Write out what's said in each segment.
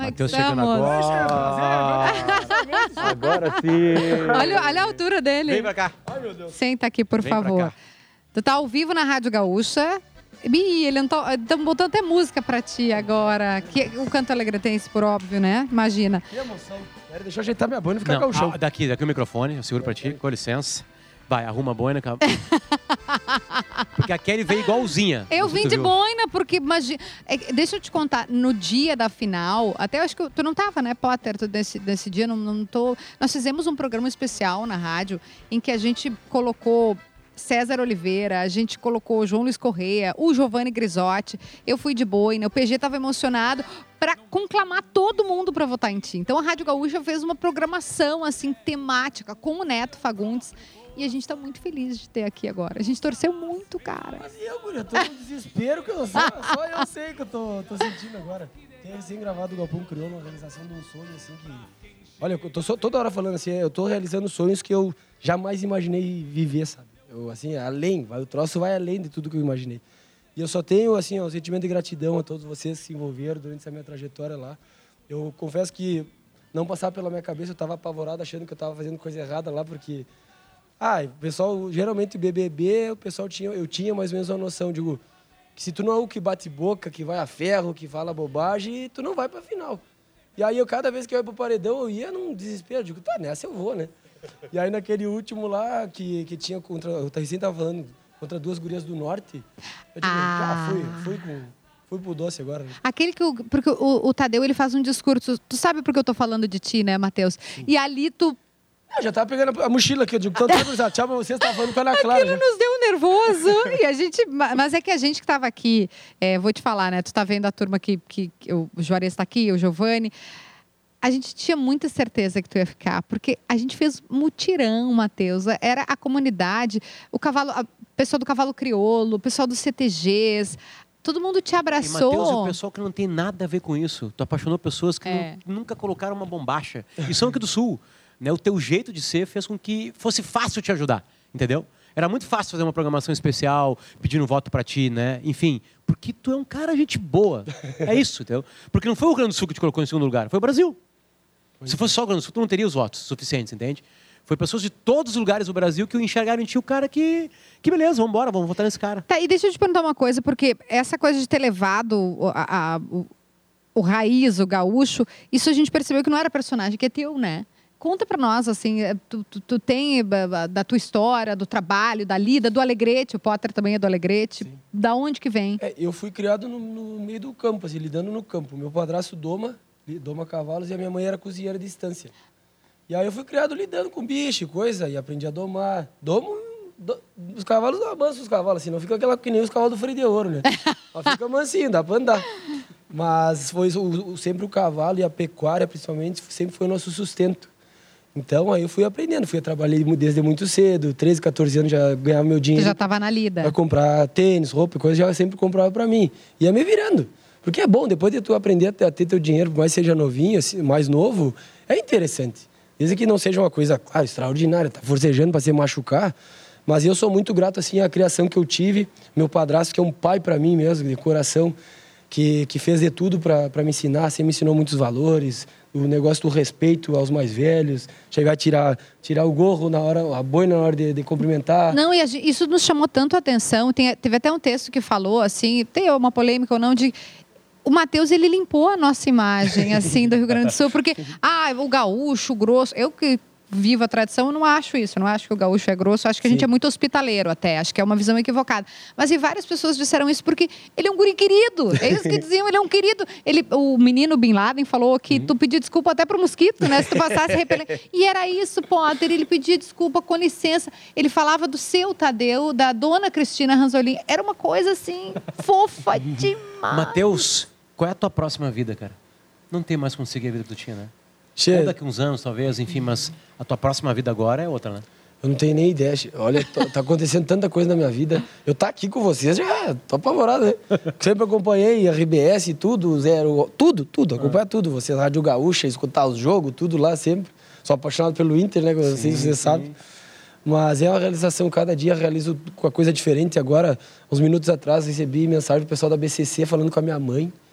Matheus chegando agora. Agora sim. Olha a altura dele. Vem pra cá. Ai, meu Deus. Senta aqui, por Vem pra favor. cá. Tu tá ao vivo na Rádio Gaúcha. Ih, ele não tá... Estamos botando até música pra ti agora. O Canto Alegretense, por óbvio, né? Imagina. Que emoção. Pera, deixa eu ajeitar minha boina e ficar Não, gaúchão. daqui o microfone, eu seguro pra ti, com licença. Vai, arruma a boina. Porque a Kelly veio igualzinha. Eu Não sei vim se tu de viu. boina, porque imagina. Deixa eu te contar, no dia da final, até eu acho que tu não tava, né, Potter? Desse dia, não tô. Nós fizemos um programa especial na rádio em que a gente colocou César Oliveira, a gente colocou João Luiz Correia, o Giovanni Grisotti, eu fui de boina, o PG estava emocionado para conclamar todo mundo para votar em ti. Então a Rádio Gaúcha fez uma programação assim temática com o Neto Fagundes e a gente está muito feliz de ter aqui agora. A gente torceu muito, cara. Mas eu, guria, tô no desespero que só eu sei que eu tô sentindo agora. Tem recém-gravado o Galpão Crioulo, uma realização de um sonho, assim, que... Olha, eu tô toda hora falando assim, eu tô realizando sonhos que eu jamais imaginei viver, sabe? Eu, assim, o troço vai além de tudo que eu imaginei. E eu só tenho, assim, um sentimento de gratidão a todos vocês que se envolveram durante essa minha trajetória lá. Eu confesso que não passava pela minha cabeça, eu estava apavorado achando que eu estava fazendo coisa errada lá, porque... o pessoal, geralmente BBB, eu tinha mais ou menos uma noção, digo, que se tu não é o que bate boca, que vai a ferro, que fala bobagem, tu não vai pra final. E aí, cada vez que eu ia pro paredão, eu ia num desespero, digo, tá, nessa eu vou, né? E aí, naquele último lá, que tinha contra, eu recém tava falando, contra duas gurias do norte, eu digo, fui pro doce agora. Né? Aquele porque o Tadeu, ele faz um discurso, tu sabe porque eu tô falando de ti, né, Matheus? E ali tu... Eu já tava pegando a mochila aqui, eu digo, tchau pra vocês, tava falando com a Ana Clara. Aquilo nos deu um nervoso. E a gente, mas é que a gente que tava aqui, vou te falar, né? Tu tá vendo a turma que o Juarez tá aqui, o Giovanni. A gente tinha muita certeza que tu ia ficar, porque a gente fez mutirão, Matheus. Era a comunidade, a pessoa do Cavalo Crioulo, o pessoal dos CTGs. Todo mundo te abraçou. E, Matheus, o pessoal que não tem nada a ver com isso. Tu apaixonou pessoas que nunca colocaram uma bombacha. E são aqui do Sul. Né? O teu jeito de ser fez com que fosse fácil te ajudar, entendeu? Era muito fácil fazer uma programação especial, pedindo voto pra ti, né? Enfim, porque tu é um cara gente boa. É isso, entendeu? Porque não foi o Rio Grande do Sul que te colocou em segundo lugar, foi o Brasil. Se fosse só o Rio Grande do Sul, tu não teria os votos suficientes, entende? Foi pessoas de todos os lugares do Brasil que enxergaram em ti o cara que beleza, vamos votar nesse cara. Tá, e deixa eu te perguntar uma coisa, porque essa coisa de ter levado o raiz, o gaúcho, isso a gente percebeu que não era personagem, que é teu, né? Conta pra nós, assim, tu tem da tua história, do trabalho, da lida, do Alegrete, o Potter também é do Alegrete. Sim. Da onde que vem? Eu fui criado no meio do campo, assim, lidando no campo. Meu padrasto doma cavalos e a minha mãe era cozinheira de estância. E aí eu fui criado lidando com bicho e coisa, e aprendi a domar. Os cavalos não amansam os cavalos, assim, não fica aquela que nem os cavalos do freio de ouro, né? Só fica mansinho, dá pra andar. Mas foi sempre o cavalo e a pecuária, principalmente, sempre foi o nosso sustento. Então, aí eu fui aprendendo, trabalhei desde muito cedo, 13, 14 anos já ganhava meu dinheiro. Tu já estava na lida. Pra comprar tênis, roupa e coisa, já sempre comprava pra mim. Ia me virando. Porque é bom, depois de tu aprender a ter teu dinheiro, por mais seja novinho, assim, mais novo, é interessante. Desde que não seja uma coisa, claro, extraordinária, tá forcejando pra se machucar, mas eu sou muito grato, assim, à criação que eu tive. Meu padrasto, que é um pai pra mim mesmo, de coração, que fez de tudo pra me ensinar, sempre me ensinou muitos valores, o negócio do respeito aos mais velhos, chegar a tirar o gorro na hora, a boina na hora de cumprimentar. Não, e isso nos chamou tanto a atenção. Teve até um texto que falou, assim, tem uma polêmica ou não, de... O Matheus, ele limpou a nossa imagem, assim, do Rio Grande do Sul, porque, o gaúcho, o grosso, eu que vivo a tradição, eu não acho isso, eu não acho que o gaúcho é grosso, eu acho que a gente é muito hospitaleiro até, acho que é uma visão equivocada. Mas e várias pessoas disseram isso porque ele é um guri querido, é isso que diziam, ele é um querido. O menino Bin Laden falou que tu pedia desculpa até pro mosquito, né, se tu passasse repelente. E era isso, Potter, ele pedia desculpa, com licença, ele falava do seu Tadeu, da dona Cristina Ranzolin, era uma coisa assim, fofa demais. Matheus, qual é a tua próxima vida, cara? Não tem mais como seguir a vida que tu tinha, né? Ou daqui uns anos, talvez, enfim, mas a tua próxima vida agora é outra, né? Eu não tenho nem ideia. Olha, tá acontecendo tanta coisa na minha vida. Eu tá aqui com vocês, já tô apavorado, né? Sempre acompanhei a RBS, tudo, tudo, acompanha tudo. Vocês, Rádio Gaúcha, escutar os jogos, tudo lá sempre. Sou apaixonado pelo Inter, né? Você sabe. Mas é uma realização, cada dia realizo com a coisa diferente. Agora, uns minutos atrás, recebi mensagem do pessoal da BCC falando com a minha mãe.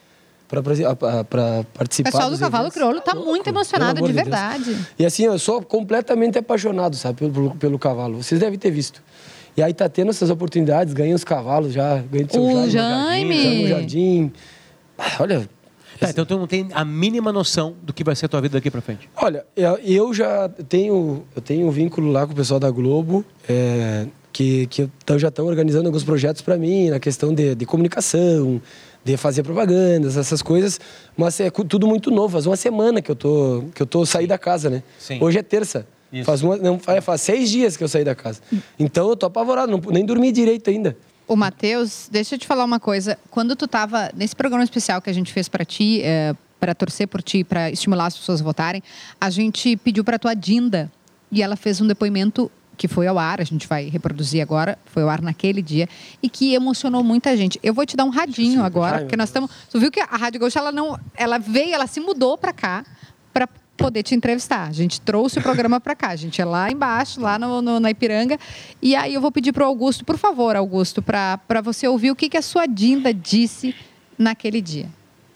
para participar. O pessoal do Cavalo Crioulo tá muito emocionado, de verdade. E assim, eu sou completamente apaixonado, sabe, pelo cavalo. Vocês devem ter visto. E aí tá tendo essas oportunidades, ganha os cavalos já, ganha o Jaime no Jardim. Olha... Tá, então tu não tem a mínima noção do que vai ser a tua vida daqui pra frente. Olha, eu já tenho um vínculo lá com o pessoal da Globo, que já estão organizando alguns projetos para mim, na questão de comunicação, de fazer propagandas, essas coisas. Mas é tudo muito novo. Faz uma semana que eu tô saí da casa, né? Sim. Hoje é terça. Isso. Faz 6 dias que eu saí da casa. Então eu tô apavorado, nem dormi direito ainda. O Matheus, deixa eu te falar uma coisa. Quando tu tava nesse programa especial que a gente fez para ti, para torcer por ti, para estimular as pessoas a votarem, a gente pediu para tua Dinda e ela fez um depoimento que foi ao ar, a gente vai reproduzir agora, foi ao ar naquele dia, e que emocionou muita gente. Eu vou te dar um radinho agora, porque nós estamos... Tu viu que a Rádio Gaúcha, ela se mudou para cá para poder te entrevistar. A gente trouxe o programa para cá. A gente é lá embaixo, lá na Ipiranga. E aí eu vou pedir para o Augusto, por favor, Augusto, para você ouvir o que a sua Dinda disse naquele dia.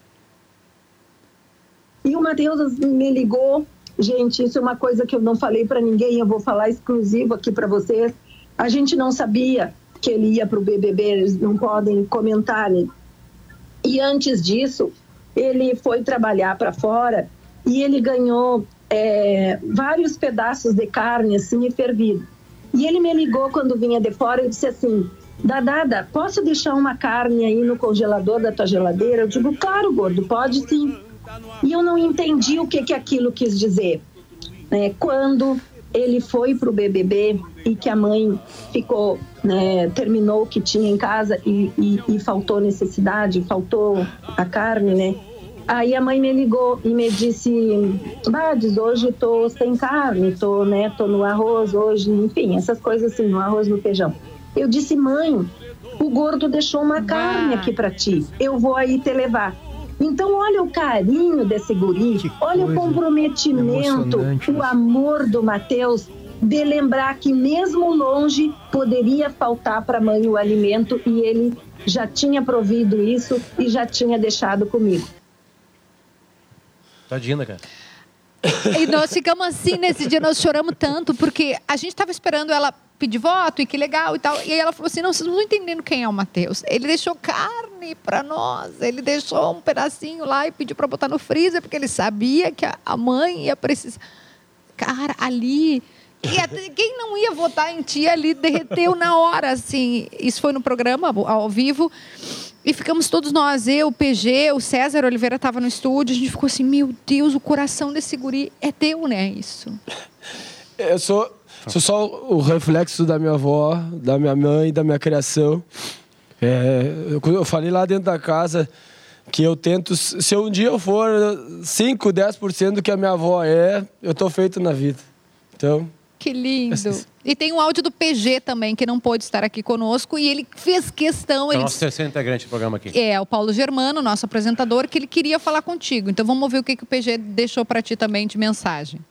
E o Matheus me ligou. Gente, isso é uma coisa que eu não falei para ninguém. Eu vou falar exclusivo aqui para vocês. A gente não sabia que ele ia para o BBB. Eles não podem comentar, né? E antes disso, ele foi trabalhar para fora. E ele ganhou vários pedaços de carne, assim, fervido. E ele me ligou quando vinha de fora e disse assim: Dadada, posso deixar uma carne aí no congelador da tua geladeira? Eu digo, claro, gordo, pode sim. E eu não entendi o que aquilo quis dizer. Quando ele foi para o BBB e que a mãe ficou, terminou o que tinha em casa e faltou necessidade, faltou a carne, né? Aí a mãe me ligou e me disse, Bades, hoje tô sem carne, tô no arroz hoje, enfim, essas coisas assim, no arroz, no feijão. Eu disse, mãe, o gordo deixou uma carne aqui para ti, eu vou aí te levar. Então, olha o carinho desse guri, olha o comprometimento, o amor do Matheus, de lembrar que mesmo longe poderia faltar para a mãe o alimento e ele já tinha provido isso e já tinha deixado comigo. Tadinha, cara. E nós ficamos assim, nesse dia nós choramos tanto, porque a gente estava esperando ela pedir voto, e que legal e tal. E aí ela falou assim, não, vocês não estão entendendo quem é o Matheus. Ele deixou carne para nós, ele deixou um pedacinho lá e pediu para botar no freezer, porque ele sabia que a mãe ia precisar. Cara, ali... Quem não ia votar em ti ali derreteu na hora, assim. Isso foi no programa, ao vivo. E ficamos todos nós, eu, o PG, o César Oliveira estava no estúdio. A gente ficou assim, meu Deus, o coração desse guri é teu, né? Isso. Eu sou só o reflexo da minha avó, da minha mãe, da minha criação. Eu falei lá dentro da casa que eu tento... Se um dia eu for 5, 10% do que a minha avó eu tô feito na vida. Então... Que lindo. E tem um áudio do PG também, que não pôde estar aqui conosco, e ele fez questão... É o nosso terceiro integrante do programa aqui. O Paulo Germano, nosso apresentador, que ele queria falar contigo. Então vamos ouvir o que o PG deixou para ti também de mensagem.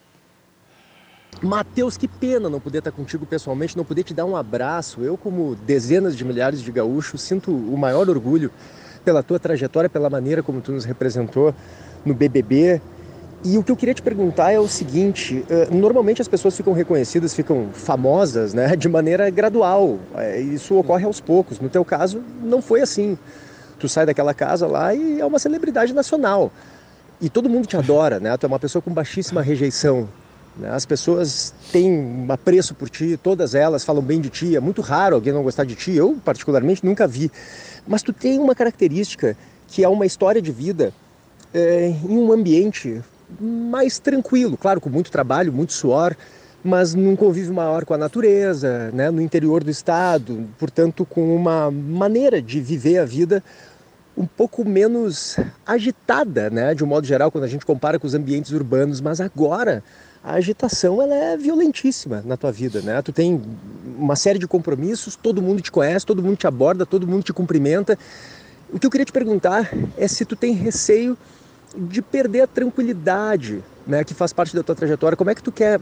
Matheus, que pena não poder estar contigo pessoalmente, não poder te dar um abraço. Eu, como dezenas de milhares de gaúchos, sinto o maior orgulho pela tua trajetória, pela maneira como tu nos representou no BBB. E o que eu queria te perguntar é o seguinte, normalmente as pessoas ficam reconhecidas, ficam famosas, né, de maneira gradual, isso ocorre aos poucos, no teu caso não foi assim, tu sai daquela casa lá e é uma celebridade nacional, e todo mundo te adora, né, tu é uma pessoa com baixíssima rejeição, né? As pessoas têm um apreço por ti, todas elas falam bem de ti, é muito raro alguém não gostar de ti, eu particularmente nunca vi, mas tu tem uma característica que é uma história de vida em um ambiente mais tranquilo, claro, com muito trabalho, muito suor, mas num convívio maior com a natureza, né, no interior do estado, portanto com uma maneira de viver a vida um pouco menos agitada, né, de um modo geral, quando a gente compara com os ambientes urbanos, mas agora a agitação ela é violentíssima na tua vida, né? Tu tem uma série de compromissos, todo mundo te conhece, todo mundo te aborda, todo mundo te cumprimenta. O que eu queria te perguntar é se tu tem receio de perder a tranquilidade, né, que faz parte da tua trajetória. Como é que tu quer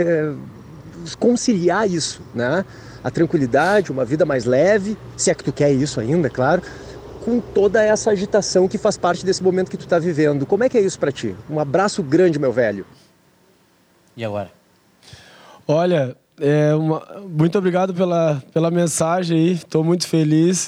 conciliar isso, né? A tranquilidade, uma vida mais leve, se é que tu quer isso ainda, claro, com toda essa agitação que faz parte desse momento que tu tá vivendo. Como é que é isso pra ti? Um abraço grande, meu velho. E agora? Olha, muito obrigado pela mensagem aí, estou muito feliz.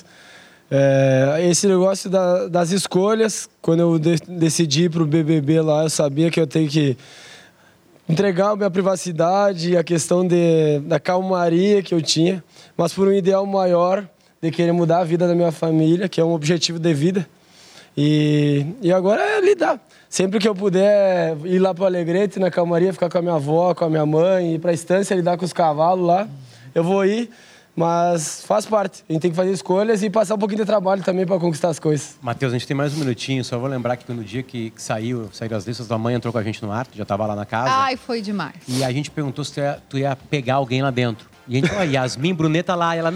Esse negócio das escolhas, quando eu decidi ir para o BBB lá, eu sabia que eu tenho que entregar a minha privacidade, a questão da calmaria que eu tinha, mas por um ideal maior de querer mudar a vida da minha família, que é um objetivo de vida. E agora é lidar. Sempre que eu puder ir lá para o Alegrete, na calmaria, ficar com a minha avó, com a minha mãe, ir para a estância, lidar com os cavalos lá, eu vou ir. Mas faz parte. A gente tem que fazer escolhas e passar um pouquinho de trabalho também para conquistar as coisas. Matheus, a gente tem mais um minutinho. Só vou lembrar que no dia que saíram as listas, tua mãe entrou com a gente no ar, já estava lá na casa. Ai, foi demais. E a gente perguntou se tu ia pegar alguém lá dentro. E a gente falou, Yasmin Brunet tá lá. E ela,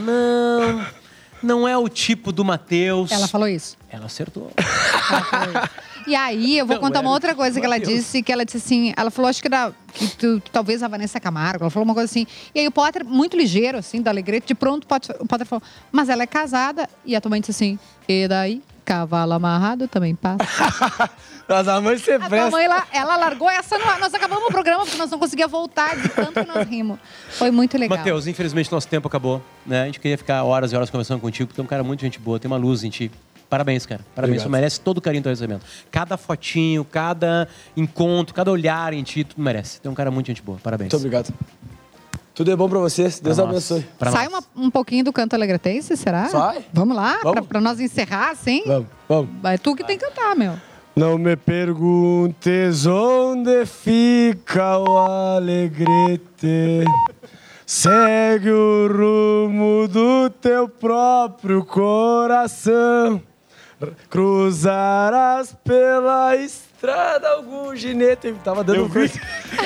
não é o tipo do Matheus. Ela falou isso? Ela acertou. Ela falou isso. E aí, eu vou contar uma outra coisa que ela disse assim, ela falou, acho que talvez a Vanessa Camargo, ela falou uma coisa assim, e aí o Potter, muito ligeiro, assim, da Alegrete, de pronto o Potter falou, mas ela é casada, e a tua mãe disse assim, e daí, cavalo amarrado também passa. Mas a mãe se presta. A mãe, ela largou essa no ar, nós acabamos o programa porque nós não conseguíamos voltar de tanto que nós rimos. Foi muito legal. Matheus, infelizmente nosso tempo acabou, né? A gente queria ficar horas e horas conversando contigo, porque é um cara muito gente boa, tem uma luz em ti. Parabéns, cara. Parabéns. Tu merece todo o carinho do teu recebimento. Cada fotinho, cada encontro, cada olhar em ti, tu merece. Tu é um cara muito gente boa. Parabéns. Muito obrigado. Tudo é bom pra vocês. Deus abençoe. Sai um pouquinho do canto alegretense, será? Sai. Vamos lá? Pra nós encerrar, sim? Vamos. É tu que tem que cantar, meu. Não me perguntes onde fica o Alegrete. Segue o rumo do teu próprio coração. Cruzarás pela estrada algum ginete. Tava dando um curso.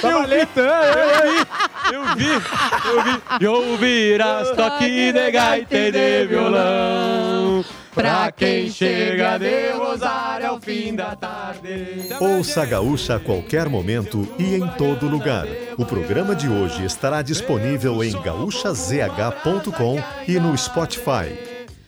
Eu vi. E ouvirás toque de gaita e de violão. Pra quem chega de Rosário ao fim da tarde. Ouça a Gaúcha a qualquer momento e em todo lugar. O programa de hoje estará disponível em gaúchazh.com e no Spotify.